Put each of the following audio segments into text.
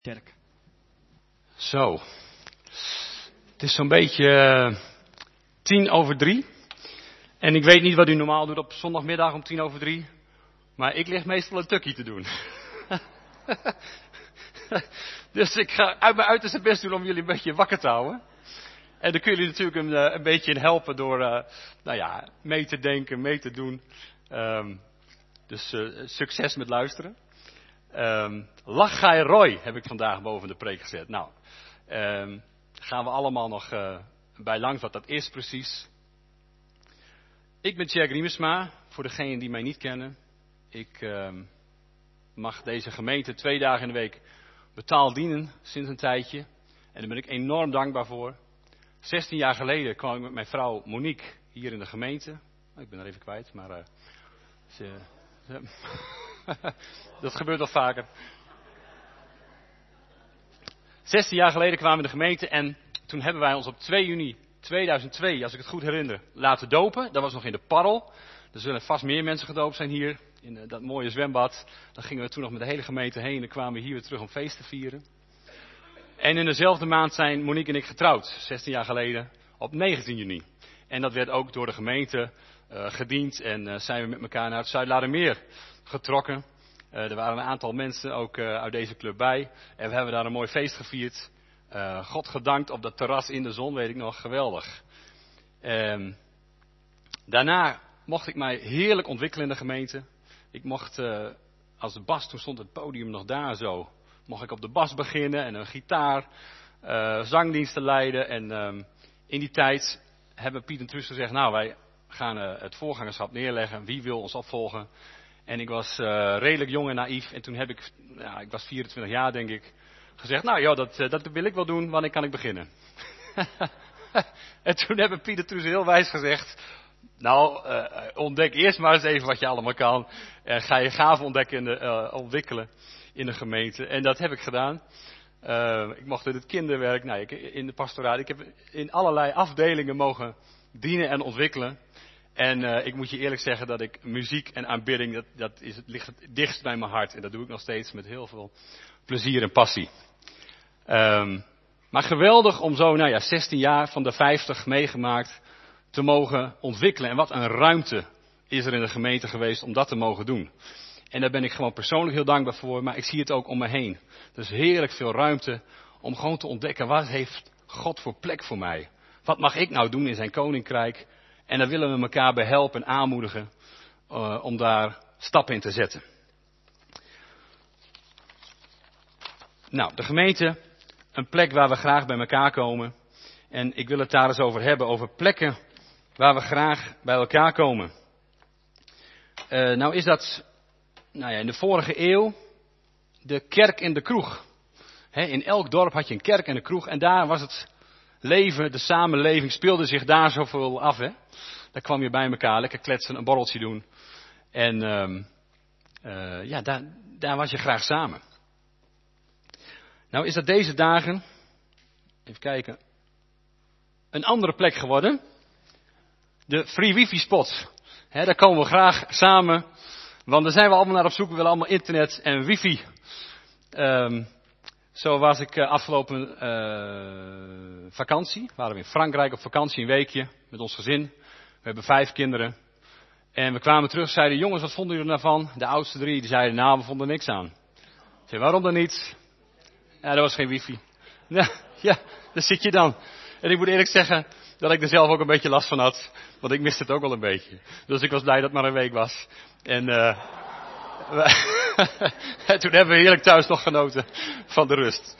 kerk. Zo. Het is zo'n beetje 3:10. En ik weet niet wat u normaal doet op zondagmiddag om 3:10. Maar ik lig meestal een tukkie te doen. Dus ik ga uit mijn uiterste best doen om jullie een beetje wakker te houden. En dan kun jullie natuurlijk een beetje in helpen door mee te denken, mee te doen. Dus succes met luisteren. Lachgai Roy heb ik vandaag boven de preek gezet. Nou, gaan we allemaal nog bij langs wat dat is precies. Ik ben Tjerk Riemersma, voor degenen die mij niet kennen. Ik mag deze gemeente 2 dagen in de week betaald dienen sinds een tijdje. En daar ben ik enorm dankbaar voor. 16 jaar geleden kwam ik met mijn vrouw Monique hier in de gemeente. Ik ben er even kwijt, maar dat gebeurt wel vaker. 16 jaar geleden kwamen we in de gemeente en toen hebben wij ons op 2 juni 2002, als ik het goed herinner, laten dopen. Dat was nog in de Parrel. Er zullen vast meer mensen gedoopt zijn hier, in dat mooie zwembad. Dan gingen we toen nog met de hele gemeente heen en kwamen we hier weer terug om feest te vieren. En in dezelfde maand zijn Monique en ik getrouwd, 16 jaar geleden, op 19 juni. En dat werd ook door de gemeente gediend en zijn we met elkaar naar het Zuidlaardermeer getrokken. Er waren een aantal mensen ook uit deze club bij. En we hebben daar een mooi feest gevierd. God gedankt op dat terras in de zon, weet ik nog, geweldig. Daarna mocht ik mij heerlijk ontwikkelen in de gemeente. Ik mocht als de bas, toen stond het podium nog daar zo, mocht ik op de bas beginnen en een gitaar, zangdiensten leiden. En in die tijd hebben Piet en Truus gezegd, nou wij gaan het voorgangerschap neerleggen. Wie wil ons opvolgen? En ik was redelijk jong en naïef. En toen heb ik, ik was 24 jaar denk ik, gezegd, nou ja, dat wil ik wel doen, wanneer kan ik beginnen? En toen hebben Piet en Truus heel wijs gezegd, nou, ontdek eerst maar eens even wat je allemaal kan. En ga je gaven ontdekken en ontwikkelen in de gemeente. En dat heb ik gedaan. Ik mocht in het kinderwerk, in de pastoraat. Ik heb in allerlei afdelingen mogen dienen en ontwikkelen. En ik moet je eerlijk zeggen dat ik muziek en aanbidding, het ligt het dichtst bij mijn hart. En dat doe ik nog steeds met heel veel plezier en passie. Maar geweldig om zo, 16 jaar van de 50 meegemaakt te mogen ontwikkelen. En wat een ruimte is er in de gemeente geweest om dat te mogen doen. En daar ben ik gewoon persoonlijk heel dankbaar voor, maar ik zie het ook om me heen. Dus heerlijk veel ruimte om gewoon te ontdekken, wat heeft God voor plek voor mij? Wat mag ik nou doen in zijn koninkrijk? En daar willen we elkaar bij helpen en aanmoedigen om daar stappen in te zetten. Nou, de gemeente, een plek waar we graag bij elkaar komen. En ik wil het daar eens over hebben, over plekken waar we graag bij elkaar komen. Nou is dat, in de vorige eeuw, de kerk en de kroeg. In elk dorp had je een kerk en een kroeg en daar was het leven, de samenleving speelde zich daar zoveel af. Daar kwam je bij elkaar, lekker kletsen, een borreltje doen. En daar was je graag samen. Nou is dat deze dagen, even kijken, een andere plek geworden. De free wifi spot. Daar komen we graag samen. Want daar zijn we allemaal naar op zoek. We willen allemaal internet en wifi. Zo was ik afgelopen vakantie. Waren we in Frankrijk op vakantie, een weekje met ons gezin. We hebben 5 kinderen. En we kwamen terug, zeiden, jongens, wat vonden jullie ervan? De oudste 3, die zeiden, nou, we vonden er niks aan. Ik zei, waarom dan niet? Ja, er was geen wifi. Ja, daar zit je dan. En ik moet eerlijk zeggen dat ik er zelf ook een beetje last van had. Want ik miste het ook wel een beetje. Dus ik was blij dat het maar een week was. En toen hebben we heerlijk thuis nog genoten van de rust.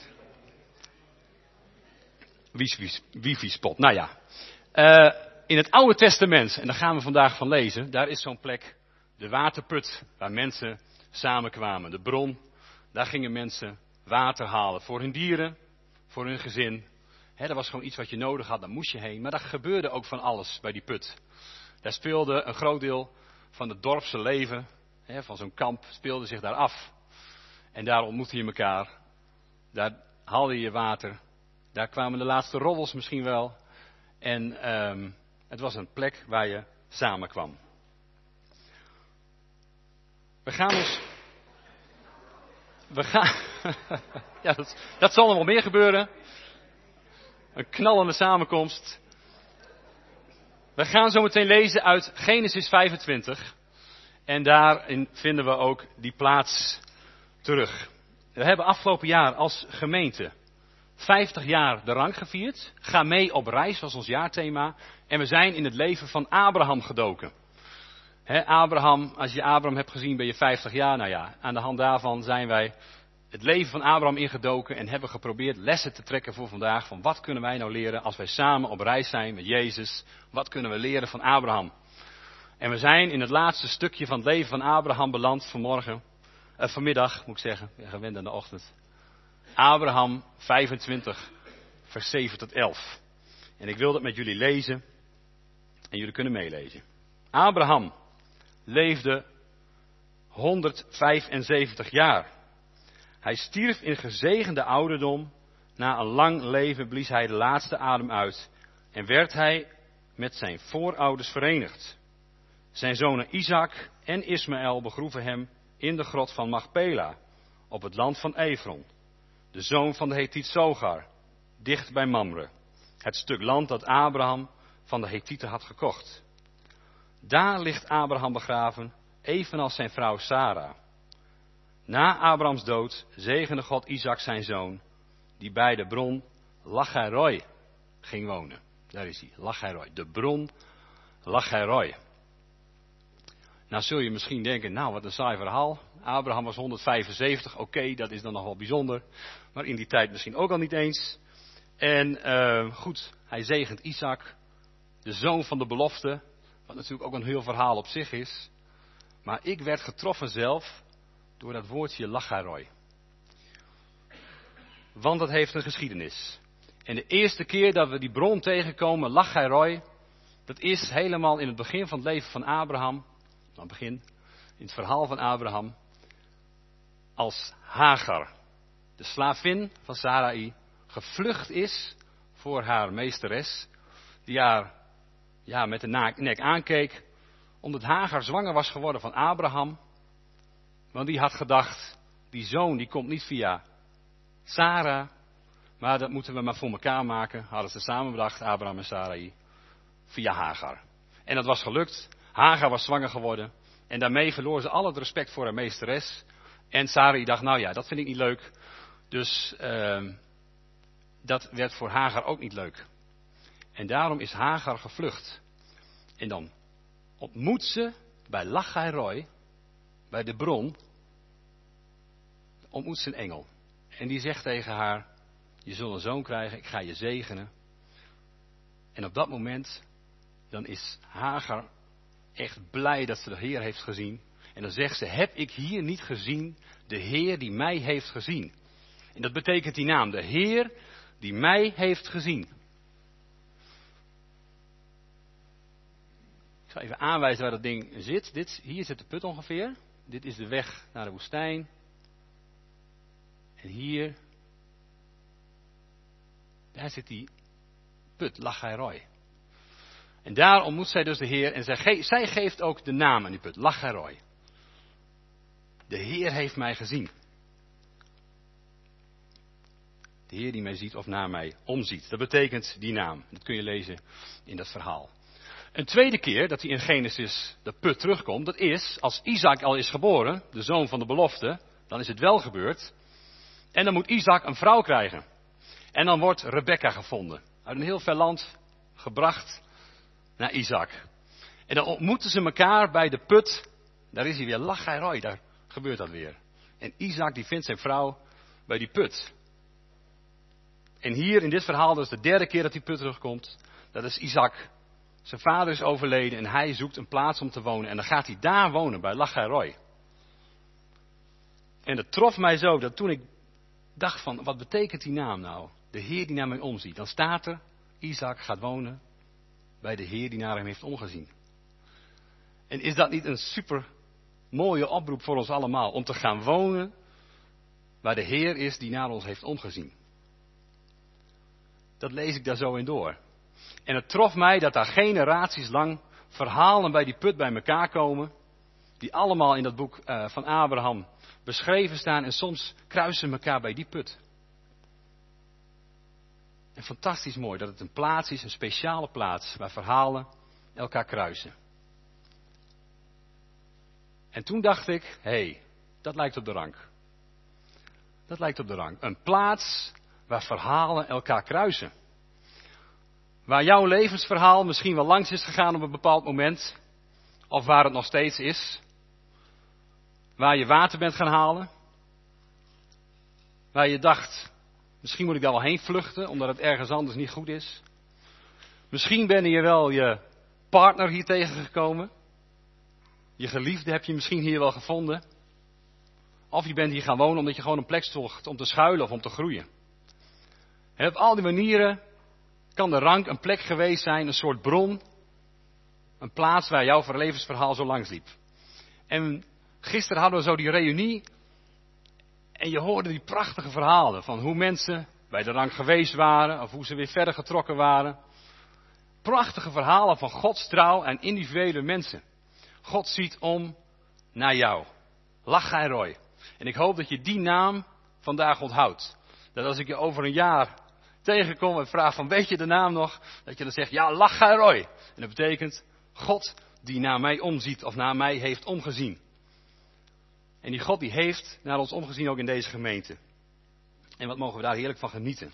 Wifi-spot. Nou ja. In het Oude Testament, en daar gaan we vandaag van lezen, daar is zo'n plek, de waterput, waar mensen samenkwamen. De bron, daar gingen mensen water halen voor hun dieren, voor hun gezin. Dat was gewoon iets wat je nodig had, daar moest je heen. Maar daar gebeurde ook van alles bij die put. Daar speelde een groot deel van het dorpse leven, van zo'n kamp, speelde zich daar af. En daar ontmoette je elkaar. Daar haalde je water. Daar kwamen de laatste roddels misschien wel. En het was een plek waar je samenkwam. We gaan ons We gaan... ja, dat zal nog wel meer gebeuren. Een knallende samenkomst. We gaan zo meteen lezen uit Genesis 25. En daarin vinden we ook die plaats terug. We hebben afgelopen jaar als gemeente 50 jaar de rang gevierd. Ga mee op reis was ons jaarthema. En we zijn in het leven van Abraham gedoken. Abraham, als je Abraham hebt gezien ben je 50 jaar. Nou ja, aan de hand daarvan zijn wij het leven van Abraham ingedoken. En hebben geprobeerd lessen te trekken voor vandaag. Van wat kunnen wij nou leren als wij samen op reis zijn met Jezus. Wat kunnen we leren van Abraham. En we zijn in het laatste stukje van het leven van Abraham beland vanmiddag moet ik zeggen. Ja, gewend aan de ochtend. Abraham 25 vers 7 tot 11. En ik wil dat met jullie lezen. En jullie kunnen meelezen. Abraham leefde 175 jaar. Hij stierf in gezegende ouderdom. Na een lang leven blies hij de laatste adem uit. En werd hij met zijn voorouders verenigd. Zijn zonen Isaac en Ismaël begroeven hem in de grot van Machpela. Op het land van Efron. De zoon van de Hethiet Sogar. Dicht bij Mamre. Het stuk land dat Abraham van de Hethieten had gekocht. Daar ligt Abraham begraven, evenals zijn vrouw Sara. Na Abrahams dood zegende God Isaac zijn zoon, die bij de bron Lachai-roi ging wonen. Daar is hij, Lachai-roi, de bron Lachai-roi. Nou zul je misschien denken, nou wat een saai verhaal. Abraham was 175, oké, dat is dan nog wel bijzonder. Maar in die tijd misschien ook al niet eens. En goed, hij zegent Isaac, de zoon van de belofte. Wat natuurlijk ook een heel verhaal op zich is. Maar ik werd getroffen zelf door dat woordje Lachai-roi. Want dat heeft een geschiedenis. En de eerste keer dat we die bron tegenkomen, Lachai-roi, dat is helemaal in het begin van het leven van Abraham. Dan begin in het verhaal van Abraham. Als Hagar, de slavin van Sarai, gevlucht is voor haar meesteres. Die haar met de nek aankeek. Omdat Hagar zwanger was geworden van Abraham. Want die had gedacht, die zoon die komt niet via Sarah. Maar dat moeten we maar voor elkaar maken. Hadden ze samen bedacht, Abraham en Sarai. Via Hagar. En dat was gelukt. Hagar was zwanger geworden. En daarmee verloor ze al het respect voor haar meesteres. En Sarai dacht, nou ja, dat vind ik niet leuk. Dus dat werd voor Hagar ook niet leuk. En daarom is Hagar gevlucht. En dan ontmoet ze bij Lachai-roi, bij de bron, ontmoet ze een engel. En die zegt tegen haar, je zult een zoon krijgen, ik ga je zegenen. En op dat moment, dan is Hagar echt blij dat ze de Heer heeft gezien. En dan zegt ze, heb ik hier niet gezien de Heer die mij heeft gezien. En dat betekent die naam, de Heer die mij heeft gezien. Ik zal even aanwijzen waar dat ding zit. Hier zit de put ongeveer. Dit is de weg naar de woestijn. En hier, daar zit die put, Lachai-roi. En daar ontmoet zij dus de Heer en zij geeft ook de naam aan die put, Lachai-roi. De Heer heeft mij gezien. De Heer die mij ziet of naar mij omziet. Dat betekent die naam. Dat kun je lezen in dat verhaal. Een tweede keer dat hij in Genesis de put terugkomt, dat is als Isaac al is geboren, de zoon van de belofte, dan is het wel gebeurd. En dan moet Isaac een vrouw krijgen. En dan wordt Rebekka gevonden. Uit een heel ver land gebracht naar Isaac. En dan ontmoeten ze elkaar bij de put. Daar is hij weer, Lachai-roi, daar gebeurt dat weer. En Isaac die vindt zijn vrouw bij die put. En hier in dit verhaal, dat is de derde keer dat die put terugkomt. Dat is Isaac. Zijn vader is overleden en hij zoekt een plaats om te wonen. En dan gaat hij daar wonen, bij Lachai-roi. En dat trof mij zo, dat toen ik dacht van, wat betekent die naam nou? De Heer die naar mij omziet. Dan staat er, Isaac gaat wonen bij de Heer die naar hem heeft omgezien. En is dat niet een super mooie oproep voor ons allemaal? Om te gaan wonen waar de Heer is die naar ons heeft omgezien. Dat lees ik daar zo in door. En het trof mij dat daar generaties lang verhalen bij die put bij elkaar komen. Die allemaal in dat boek van Abraham beschreven staan en soms kruisen ze elkaar bij die put. En fantastisch mooi dat het een plaats is, een speciale plaats waar verhalen elkaar kruisen. En toen dacht ik, hé, dat lijkt op de rank. Dat lijkt op de rank. Een plaats waar verhalen elkaar kruisen. Waar jouw levensverhaal misschien wel langs is gegaan op een bepaald moment. Of waar het nog steeds is. Waar je water bent gaan halen. Waar je dacht, misschien moet ik daar wel heen vluchten, omdat het ergens anders niet goed is. Misschien ben je wel je partner hier tegengekomen. Je geliefde heb je misschien hier wel gevonden. Of je bent hier gaan wonen omdat je gewoon een plek zocht om te schuilen of om te groeien. En op al die manieren kan de rank een plek geweest zijn, een soort bron. Een plaats waar jouw levensverhaal zo langs liep. En gisteren hadden we zo die reunie. En je hoorde die prachtige verhalen van hoe mensen bij de rank geweest waren. Of hoe ze weer verder getrokken waren. Prachtige verhalen van Gods trouw aan individuele mensen. God ziet om naar jou. Lachai Roi. En ik hoop dat je die naam vandaag onthoudt. Dat als ik je over een jaar tegenkom en vraag van weet je de naam nog? Dat je dan zegt ja, Lachai Roi. En dat betekent God die naar mij omziet of naar mij heeft omgezien. En die God die heeft naar ons omgezien ook in deze gemeente. En wat mogen we daar heerlijk van genieten.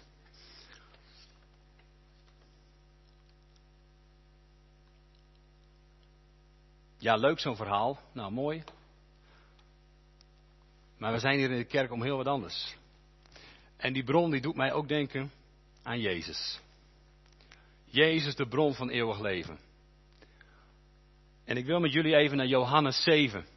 Ja, leuk zo'n verhaal. Nou, mooi. Maar we zijn hier in de kerk om heel wat anders. En die bron die doet mij ook denken aan Jezus. Jezus, de bron van eeuwig leven. En ik wil met jullie even naar Johannes 7.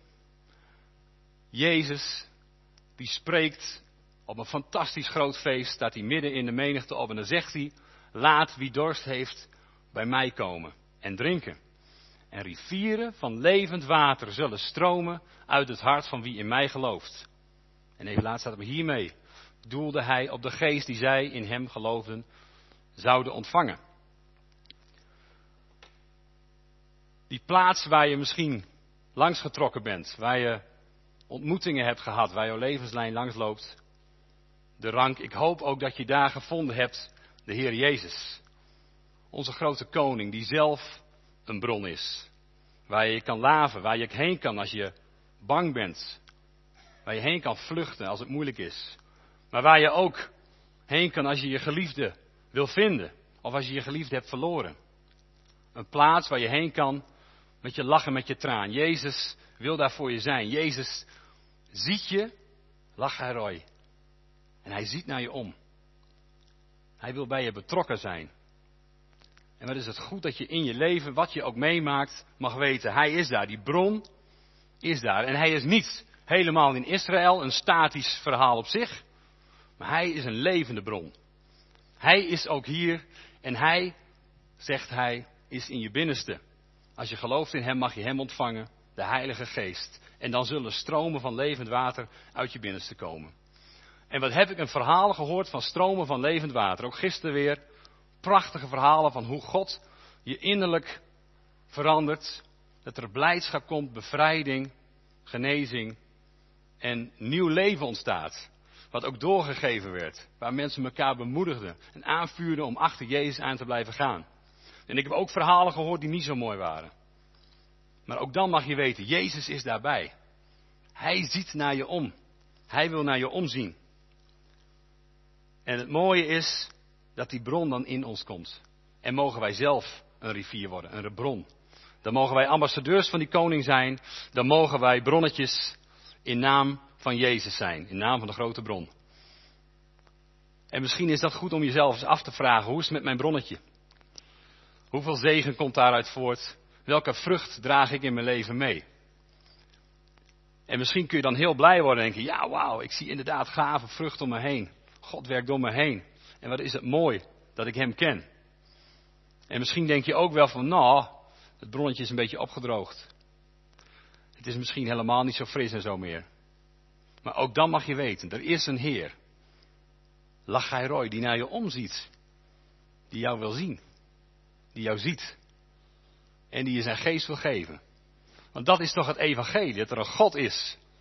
Jezus, die spreekt op een fantastisch groot feest, staat hij midden in de menigte op en dan zegt hij, laat wie dorst heeft bij mij komen en drinken. En rivieren van levend water zullen stromen uit het hart van wie in mij gelooft. En even laatst staat het hiermee. Doelde hij op de geest die zij in hem geloofden zouden ontvangen. Die plaats waar je misschien langs getrokken bent. Waar je ontmoetingen hebt gehad. Waar jouw levenslijn langs loopt. De rank. Ik hoop ook dat je daar gevonden hebt. De Heer Jezus. Onze grote koning die zelf een bron is. Waar je kan laven. Waar je heen kan als je bang bent. Waar je heen kan vluchten als het moeilijk is. Maar waar je ook heen kan als je je geliefde wil vinden. Of als je je geliefde hebt verloren. Een plaats waar je heen kan met je lachen, met je traan. Jezus wil daar voor je zijn. Jezus ziet je, Lachai Roi. En hij ziet naar je om. Hij wil bij je betrokken zijn. En wat is het goed dat je in je leven, wat je ook meemaakt, mag weten. Hij is daar, die bron is daar. En hij is niet helemaal in Israël, een statisch verhaal op zich. Maar hij is een levende bron. Hij is ook hier en hij, zegt hij, is in je binnenste. Als je gelooft in hem mag je hem ontvangen, de Heilige Geest. En dan zullen stromen van levend water uit je binnenste komen. En wat heb ik een verhaal gehoord van stromen van levend water. Ook gisteren weer prachtige verhalen van hoe God je innerlijk verandert. Dat er blijdschap komt, bevrijding, genezing en nieuw leven ontstaat. Wat ook doorgegeven werd. Waar mensen elkaar bemoedigden en aanvuurden om achter Jezus aan te blijven gaan. En ik heb ook verhalen gehoord die niet zo mooi waren. Maar ook dan mag je weten, Jezus is daarbij. Hij ziet naar je om. Hij wil naar je omzien. En het mooie is dat die bron dan in ons komt. En mogen wij zelf een rivier worden, een bron. Dan mogen wij ambassadeurs van die koning zijn. Dan mogen wij bronnetjes in naam van Jezus zijn. In naam van de grote bron. En misschien is dat goed om jezelf eens af te vragen. Hoe is het met mijn bronnetje? Hoeveel zegen komt daaruit voort? Welke vrucht draag ik in mijn leven mee? En misschien kun je dan heel blij worden en denken, ja wauw, ik zie inderdaad gave vrucht om me heen. God werkt door me heen. En wat is het mooi dat ik hem ken. En misschien denk je ook wel van, nou, het bronnetje is een beetje opgedroogd. Het is misschien helemaal niet zo fris en zo meer. Maar ook dan mag je weten, er is een Heer. Lachai Roi, die naar je omziet. Die jou wil zien. Die jou ziet. En die je zijn geest wil geven. Want dat is toch het evangelie, dat er een God is.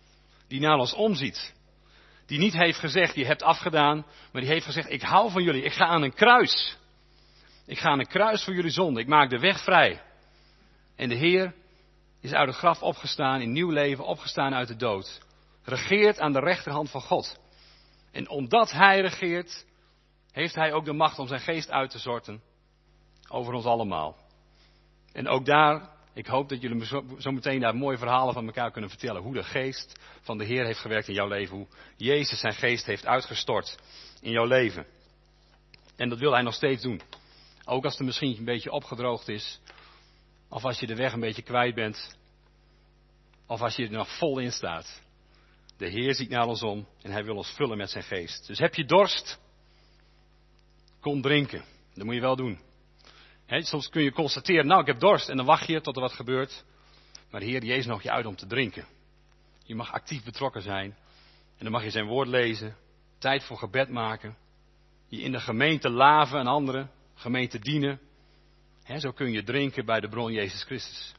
die naar ons omziet. Die niet heeft gezegd, je hebt afgedaan, maar die heeft gezegd, ik hou van jullie, ik ga aan een kruis. Ik ga aan een kruis voor jullie zonde, ik maak de weg vrij. En de Heer is uit het graf opgestaan, in nieuw leven opgestaan uit de dood. Regeert aan de rechterhand van God. En omdat Hij regeert, heeft Hij ook de macht om zijn geest uit te storten over ons allemaal. En ook daar, ik hoop dat jullie me zo meteen daar mooie verhalen van elkaar kunnen vertellen. Hoe de geest van de Heer heeft gewerkt in jouw leven. Hoe Jezus zijn geest heeft uitgestort in jouw leven. En dat wil Hij nog steeds doen. Ook als het misschien een beetje opgedroogd is. Of als je de weg een beetje kwijt bent. Of als je er nog vol in staat. De Heer ziet naar ons om en Hij wil ons vullen met zijn geest. Dus heb je dorst? Kom drinken. Dat moet je wel doen. Soms kun je constateren, nou ik heb dorst en dan wacht je tot er wat gebeurt. Maar de Heer Jezus nodigt je uit om te drinken. Je mag actief betrokken zijn. En dan mag je zijn woord lezen. Tijd voor gebed maken. Je in de gemeente laven en anderen. Gemeente dienen. Zo kun je drinken bij de bron Jezus Christus.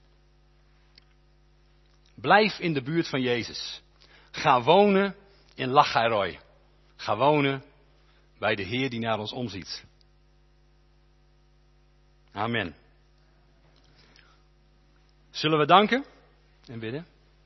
Blijf in de buurt van Jezus. Ga wonen in Lachairoy. Ga wonen bij de Heer die naar ons omziet. Amen. Zullen we danken en bidden?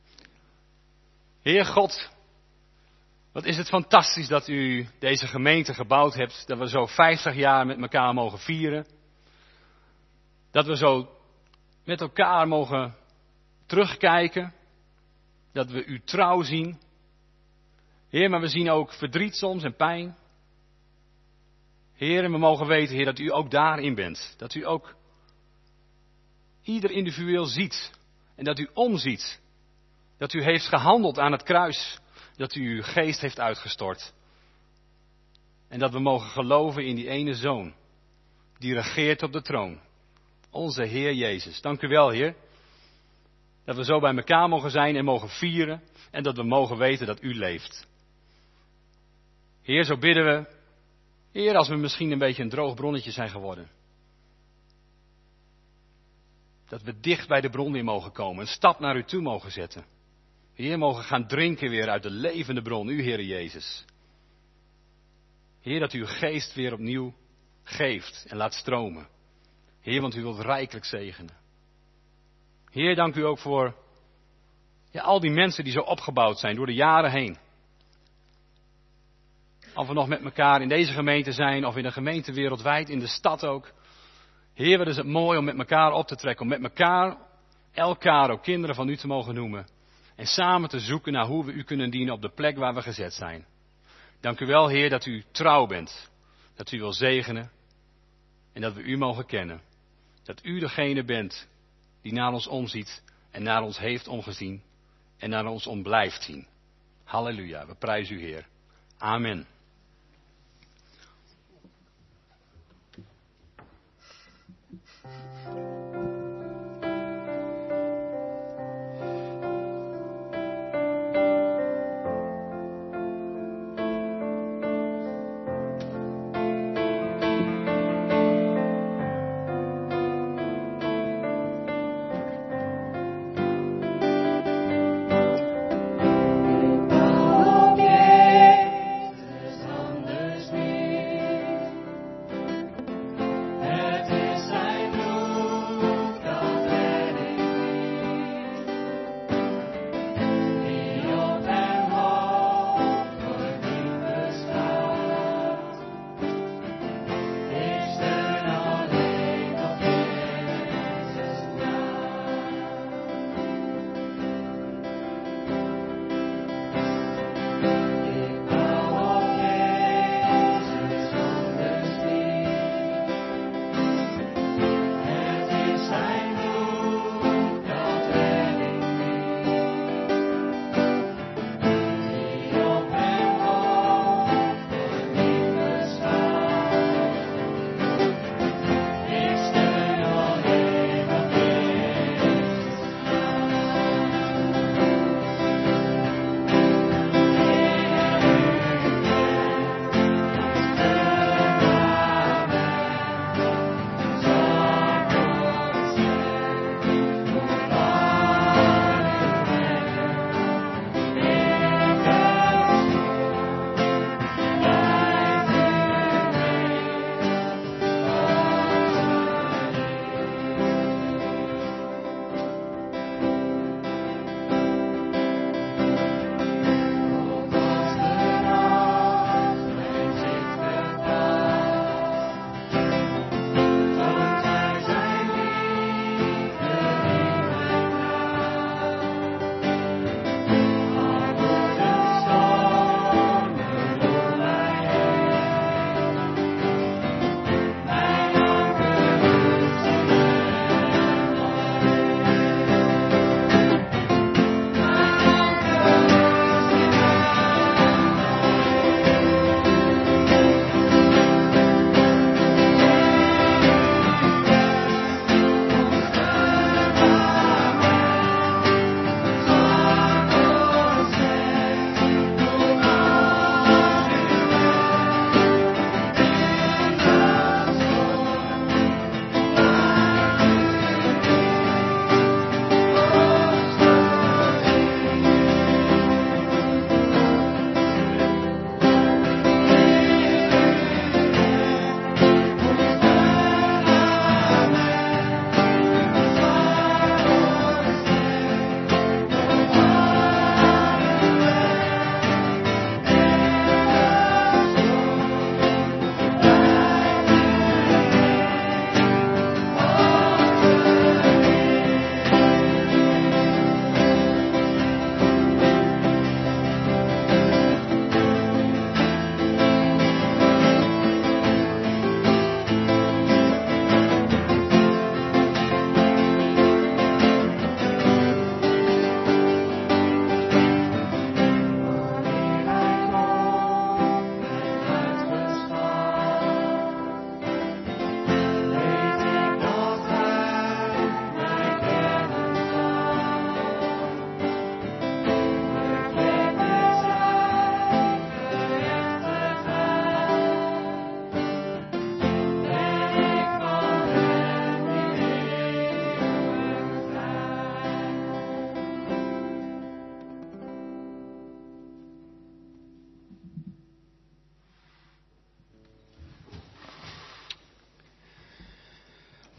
Heer God, wat is het fantastisch dat u deze gemeente gebouwd hebt. Dat we zo 50 jaar met elkaar mogen vieren. Dat we zo met elkaar mogen terugkijken. Dat we u trouw zien. Heer, maar we zien ook verdriet soms en pijn. Heer, en we mogen weten, Heer, dat u ook daarin bent. Dat u ook ieder individueel ziet. En dat u omziet. Dat u heeft gehandeld aan het kruis. Dat u uw geest heeft uitgestort. En dat we mogen geloven in die ene Zoon. Die regeert op de troon. Onze Heer Jezus. Dank u wel, Heer. Dat we zo bij elkaar mogen zijn en mogen vieren. En dat we mogen weten dat u leeft. Heer, zo bidden we. Heer, als we misschien een beetje een droog bronnetje zijn geworden. Dat we dicht bij de bron weer mogen komen. Een stap naar u toe mogen zetten. Heer, mogen gaan drinken weer uit de levende bron. U, Heer Jezus. Heer, dat u uw geest weer opnieuw geeft en laat stromen. Heer, want u wilt rijkelijk zegenen. Heer, dank u ook voor al die mensen die zo opgebouwd zijn door de jaren heen. Of we nog met elkaar in deze gemeente zijn of in de gemeente wereldwijd, in de stad ook. Heer, wat is het mooi om met elkaar op te trekken. Om met elkaar ook kinderen van u te mogen noemen. En samen te zoeken naar hoe we u kunnen dienen op de plek waar we gezet zijn. Dank u wel, Heer, dat u trouw bent. Dat u wil zegenen. En dat we u mogen kennen. Dat u degene bent die naar ons omziet. En naar ons heeft omgezien. En naar ons om blijft zien. Halleluja, we prijzen u, Heer. Amen. Het is zijn bloed.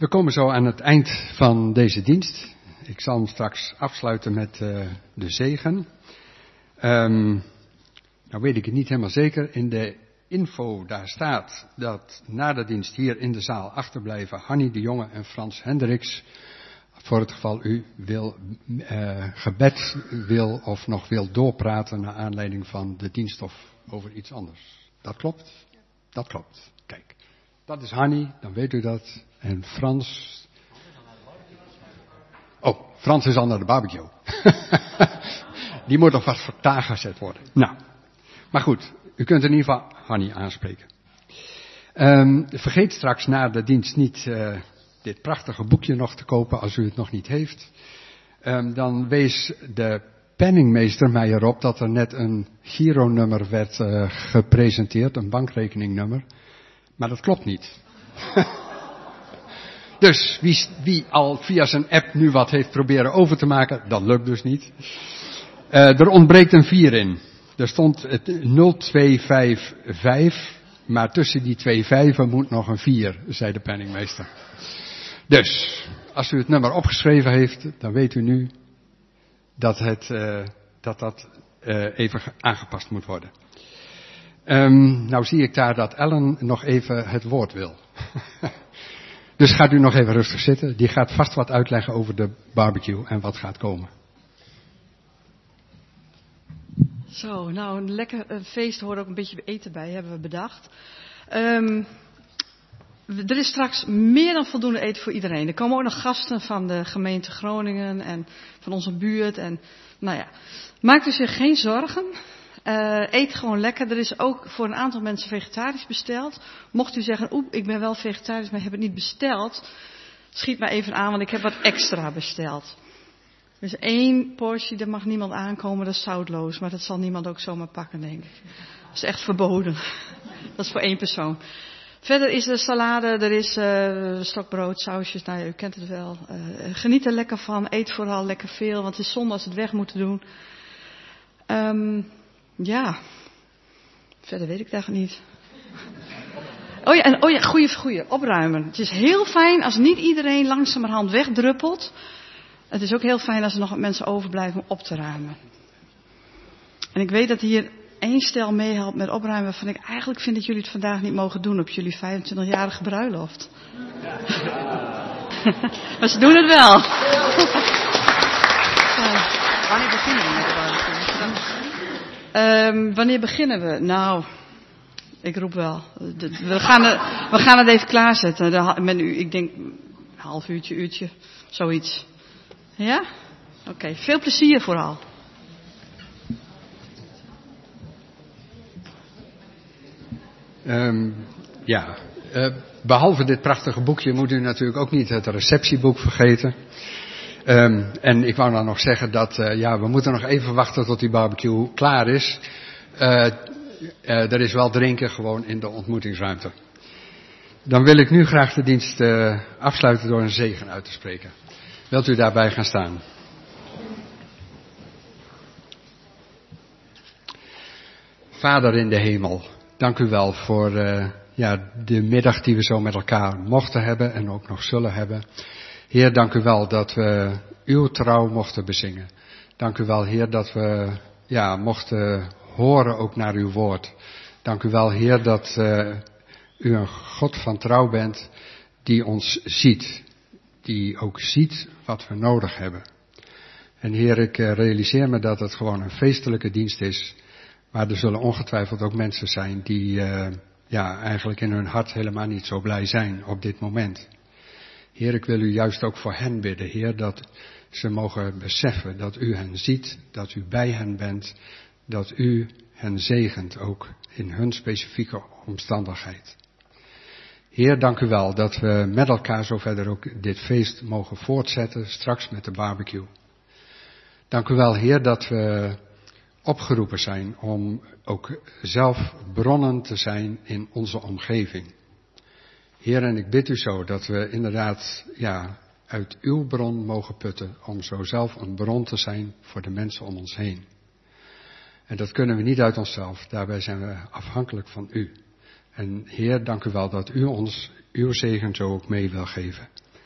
We komen zo aan het eind van deze dienst. Ik zal hem straks afsluiten met de zegen. Nou weet ik het niet helemaal zeker. In de info daar staat dat na de dienst hier in de zaal achterblijven Hanny de Jonge en Frans Hendricks. Voor het geval u gebed wil of nog wil doorpraten naar aanleiding van de dienst of over iets anders. Dat klopt? Dat klopt. Kijk, dat is Hanny, dan weet u dat. En Frans... Oh, Frans is al naar de barbecue. Die moet nog wat vertaag gezet worden. Nou, maar goed, u kunt in ieder geval Hanny aanspreken. Vergeet straks na de dienst niet dit prachtige boekje nog te kopen als u het nog niet heeft. Dan wees de penningmeester mij erop dat er net een gironummer werd gepresenteerd, een bankrekeningnummer. Maar dat klopt niet. Dus wie al via zijn app nu wat heeft proberen over te maken, dat lukt dus niet. Er ontbreekt een 4 in. Er stond het 0255, maar tussen die 2 vijven moet nog een 4, zei de penningmeester. Dus, als u het nummer opgeschreven heeft, dan weet u nu dat dat even aangepast moet worden. Nou zie ik daar dat Ellen nog even het woord wil. Dus gaat u nog even rustig zitten. Die gaat vast wat uitleggen over de barbecue en wat gaat komen. Zo, nou een lekker feest hoort ook een beetje eten bij, hebben we bedacht. Er is straks meer dan voldoende eten voor iedereen. Er komen ook nog gasten van de gemeente Groningen en van onze buurt. En, nou ja, maak u zich geen zorgen. Eet gewoon lekker. Er is ook voor een aantal mensen vegetarisch besteld. Mocht u zeggen, ik ben wel vegetarisch, maar heb het niet besteld. Schiet maar even aan, want ik heb wat extra besteld. Dus 1 portie, daar mag niemand aankomen, dat is zoutloos. Maar dat zal niemand ook zomaar pakken, denk ik. Dat is echt verboden. Dat is voor 1 persoon. Verder is er salade, er is stokbrood, sausjes, nou ja, u kent het wel. Geniet er lekker van, eet vooral lekker veel, want het is zonde als we het weg moeten doen. Ja, verder weet ik dat niet. Oh ja, goeie, opruimen. Het is heel fijn als niet iedereen langzamerhand wegdruppelt. Het is ook heel fijn als er nog mensen overblijven om op te ruimen. En ik weet dat hier 1 stel meehelpt met opruimen waarvan ik eigenlijk vind dat jullie het vandaag niet mogen doen op jullie 25-jarige bruiloft. Ja. Maar ze doen het wel. Wanneer beginnen we met de barbecue? Wanneer beginnen we? Nou, ik roep wel. We gaan het even klaarzetten. Ik denk een half uurtje, zoiets. Ja? Oké, veel plezier vooral. Behalve dit prachtige boekje moet u natuurlijk ook niet het receptieboek vergeten. En ik wou nou nog zeggen dat we moeten nog even wachten tot die barbecue klaar is. Er is wel drinken gewoon in de ontmoetingsruimte. Dan wil ik nu graag de dienst afsluiten door een zegen uit te spreken. Wilt u daarbij gaan staan? Vader in de hemel, dank u wel voor de middag die we zo met elkaar mochten hebben en ook nog zullen hebben. Heer, dank u wel dat we uw trouw mochten bezingen. Dank u wel, Heer, dat we mochten horen ook naar uw woord. Dank u wel, Heer, dat u een God van trouw bent die ons ziet. Die ook ziet wat we nodig hebben. En Heer, ik realiseer me dat het gewoon een feestelijke dienst is. Maar er zullen ongetwijfeld ook mensen zijn die eigenlijk in hun hart helemaal niet zo blij zijn op dit moment. Heer, ik wil u juist ook voor hen bidden, Heer, dat ze mogen beseffen dat u hen ziet, dat u bij hen bent, dat u hen zegent ook in hun specifieke omstandigheid. Heer, dank u wel dat we met elkaar zo verder ook dit feest mogen voortzetten, straks met de barbecue. Dank u wel, Heer, dat we opgeroepen zijn om ook zelf bronnen te zijn in onze omgeving. Heer, en ik bid u zo dat we inderdaad uit uw bron mogen putten om zo zelf een bron te zijn voor de mensen om ons heen. En dat kunnen we niet uit onszelf, daarbij zijn we afhankelijk van u. En Heer, dank u wel dat u ons uw zegen zo ook mee wil geven.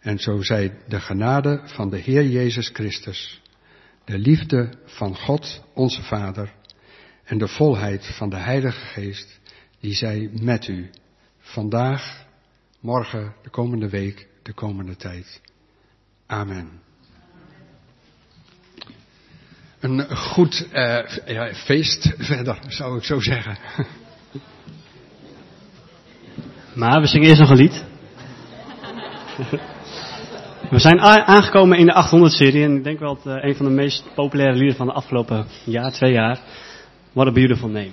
En zo zij de genade van de Heer Jezus Christus, de liefde van God onze Vader en de volheid van de Heilige Geest, die zij met u vandaag, morgen, de komende week, de komende tijd. Amen. Een goed feest verder, zou ik zo zeggen. Maar we zingen eerst nog een lied. We zijn aangekomen in de 800-serie en ik denk wel het een van de meest populaire liederen van de afgelopen 2 jaar. What a Beautiful Name.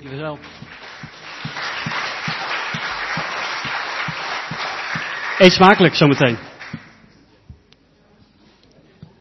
Jullie wel. Eet smakelijk zometeen.